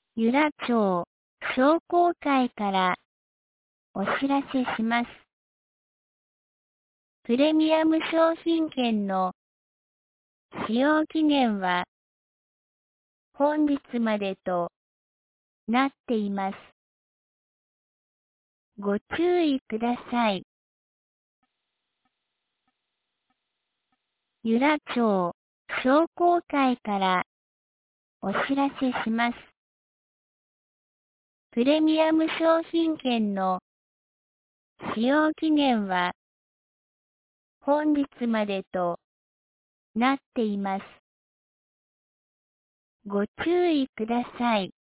由良町商工会からお知らせします。プレミアム商品券の使用期限は本日までとなっています。ご注意ください。由良町商工会からお知らせします。プレミアム商品券の使用期限は本日までとなっています。ご注意ください。